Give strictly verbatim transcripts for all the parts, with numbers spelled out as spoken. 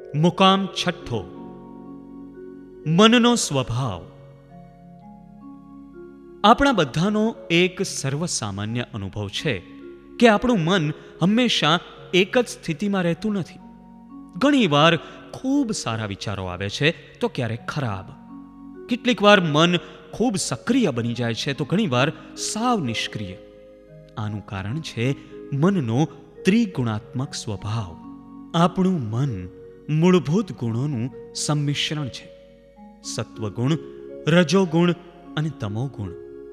મુકામ છઠ્ઠો, મનનો સ્વભાવ. આપણા બધાનો એક સર્વસામાન્ય અનુભવ છે કે આપણું મન હંમેશા એક જ સ્થિતિમાં રહેતું નથી. ઘણીવાર ખૂબ સારા વિચારો આવે છે તો ક્યારેક ખરાબ. કેટલીક વાર મન ખૂબ સક્રિય બની જાય છે તો ઘણીવાર સાવ નિષ્ક્રિય. આનું કારણ છે મનનો ત્રિગુણાત્મક સ્વભાવ. આપણું મન મૂળભૂત ગુણોનું સંમિશ્રણ છે: સત્વગુણ, રજોગુણ અને તમોગુણ.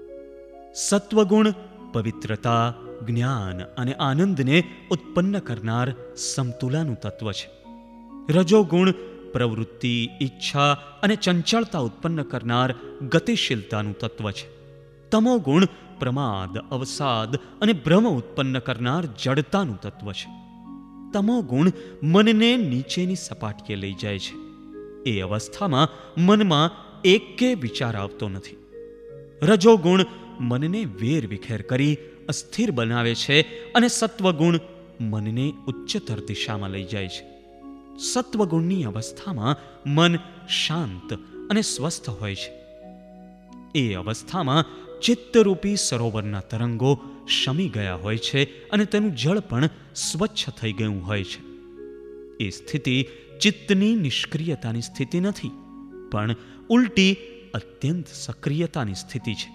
સત્વગુણ પવિત્રતા, જ્ઞાન અને આનંદને ઉત્પન્ન કરનાર સમતુલાનું તત્વ છે. રજોગુણ પ્રવૃત્તિ, ઈચ્છા અને ચંચળતા ઉત્પન્ન કરનાર ગતિશીલતાનું તત્વ છે. તમોગુણ પ્રમાદ, અવસાદ અને ભ્રમ ઉત્પન્ન કરનાર જડતાનું તત્વ છે. તમોગુણ મનને નીચેની સપાટીએ લઈ જાય છે. એ અવસ્થામાં મનમાં એકે વિચાર આવતો નથી. રજોગુણ મનને વેરવિખેર કરી અસ્થિર બનાવે છે અને સત્વગુણ મનને ઉચ્ચતર દિશામાં લઈ જાય છે. સત્વગુણની અવસ્થામાં મન શાંત અને સ્વસ્થ હોય છે. એ અવસ્થામાં ચિત્તરૂપી સરોવરના તરંગો શમી ગયા હોય છે અને તેનું જળ પણ સ્વચ્છ થઈ ગયું હોય છે. એ સ્થિતિ ચિત્તની નિષ્ક્રિયતાની સ્થિતિ નથી, પણ ઉલટી અત્યંત સક્રિયતાની સ્થિતિ છે.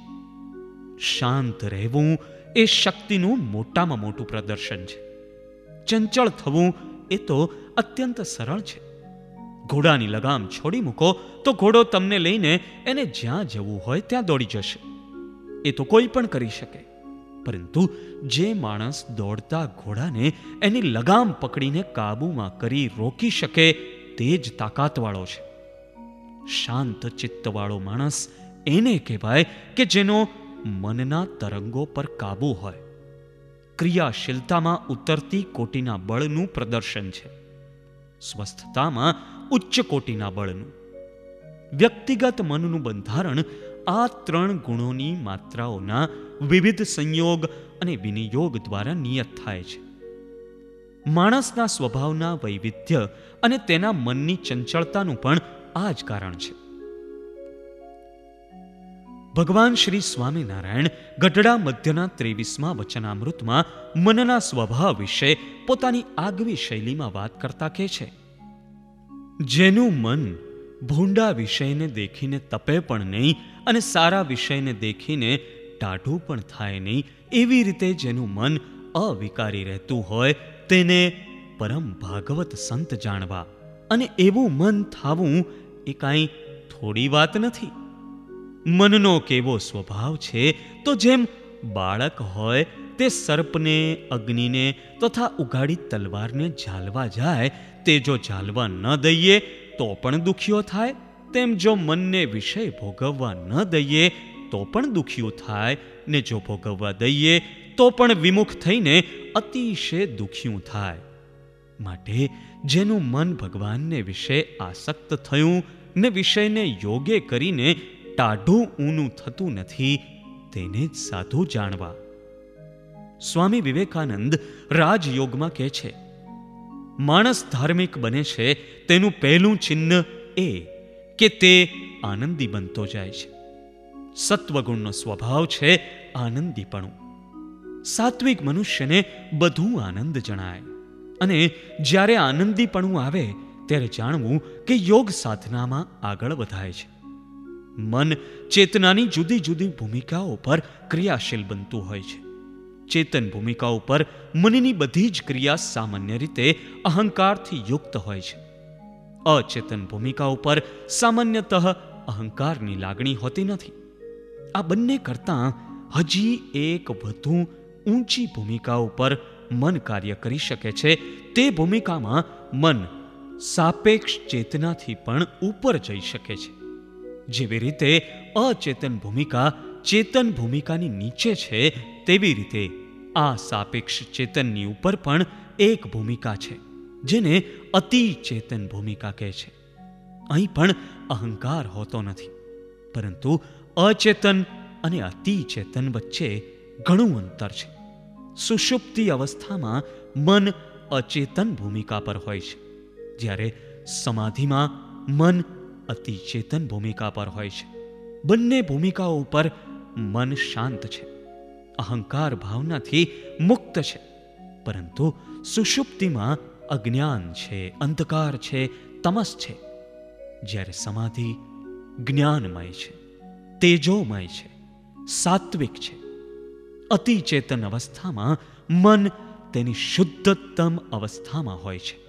શાંત રહેવું એ શક્તિનું મોટામાં મોટું પ્રદર્શન છે. ચંચળ થવું એ તો અત્યંત સરળ છે. ઘોડાની લગામ છોડી મૂકો તો ઘોડો તમને લઈને એને જ્યાં જવું હોય ત્યાં દોડી જશે. એ તો કોઈ પણ કરી શકે. પરંતુ જે માણસ દોડતા ઘોડાને એની લગામ પકડીને કાબૂમાં કરી રોકી શકે તે જ તાકાતવાળો છે. શાંત ચિત્તવાળો માણસ એને કહેવાય કે જેનો મનના તરંગો પર કાબુ હોય. ક્રિયાશીલતામાં ઉતરતી કોટીના બળનું પ્રદર્શન છે, સ્વસ્થતામાં ઉચ્ચ કોટીના બળનું. વ્યક્તિગત મનનું બંધારણ આ ત્રણ ગુણોની માત્રાઓના વિવિધ સંયોગ અને વિનિયોગ દ્વારા નિયત થાય છે. માણસના સ્વભાવના વૈવિધ્ય અને તેના મનની ચંચળતાનું પણ આ જ કારણ છે. ભગવાન શ્રી સ્વામિનારાયણ ગઢડા મધ્યના ત્રેવીસમા વચનામૃતમાં મનના સ્વભાવ વિશે પોતાની આગવી શૈલીમાં વાત કરતા કહે છે: જેનું મન ભૂંડા વિષયને દેખીને તપે પણ નહીં અને સારા વિષયને દેખીને ટાઢું પણ થાય નહીં, એવી રીતે જેનું મન અવિકારી રહેતું હોય તેને પરમ ભાગવત સંત જાણવા. અને એવું મન થાવું એ કાંઈ થોડી વાત નથી. મનનો કેવો સ્વભાવ છે તો જેમ બાળક હોય તે સર્પને, અગ્નિને તથા ઉઘાડી તલવારને ઝાલવા જાય, તે જો ઝાલવા ન દઈએ તો પણ દુખ્યો થાય, તેમ જો મનને વિષય ભોગવવા ન દઈએ તો પણ દુખ્યું થાય, ને જો ભોગવવા દઈએ તો પણ વિમુખ થઈને અતિશય દુખ્યું થાય. માટે જેનું મન ભગવાનને વિશે આસક્ત થયું ને વિષયને યોગે કરીને ટાઢું ઊનું થતું નથી, તેને જ સાધુ જાણવા. સ્વામી વિવેકાનંદ રાજયોગમાં કહે છે: માણસ ધાર્મિક બને છે તેનું પહેલું ચિહ્ન એ કે તે આનંદી બનતો જાય છે. સત્વગુણનો સ્વભાવ છે આનંદીપણું. સાત્વિક મનુષ્યને બધું આનંદ જણાય, અને જ્યારે આનંદીપણું આવે ત્યારે જાણવું કે યોગ સાધનામાં આગળ વધાય છે. મન ચેતનાની જુદી જુદી ભૂમિકાઓ પર ક્રિયાશીલ બનતું હોય છે. ચેતન ભૂમિકા ઉપર મનની બધી જ ક્રિયા સામાન્ય રીતે અહંકારથી યુક્ત હોય છે. અચેતન ભૂમિકા ઉપર સામાન્યતઃ અહંકારની લાગણી હોતી નથી. આ બંને કરતાં હજી એક વધુ ઊંચી ભૂમિકા ઉપર મન કાર્ય કરી શકે છે. તે ભૂમિકામાં મન સાપેક્ષ ચેતનાથી પણ ઉપર જઈ શકે છે. જેવી રીતે અચેતન ભૂમિકા ચેતન ભૂમિકાની નીચે છે, તેવી રીતે આ સાપેક્ષ ચેતનની ઉપર પણ એક ભૂમિકા છે જેને અતિ ચેતન ભૂમિકા કહે છે. અહીં પણ અહંકાર હોતો નથી, પરંતુ અચેતન અને અતિ ચેતન વચ્ચે ઘણું અંતર છે. સુષુપ્તિ અવસ્થામાં મન અચેતન ભૂમિકા પર હોય છે, જ્યારે સમાધિમાં મન અતિચેતન ભૂમિકા પર હોય છે. બંને ભૂમિકાઓ ઉપર મન શાંત છે, અહંકાર ભાવનાથી મુક્ત છે. પરંતુ સુષુપ્તિમાં અજ્ઞાન છે, અંધકાર છે, તમસ છે. જ્યારે સમાધિ જ્ઞાનમય છે, તેજોમય છે, સાત્વિક છે. અતિચેતન અવસ્થામાં મન તેની શુદ્ધતમ અવસ્થામાં હોય છે.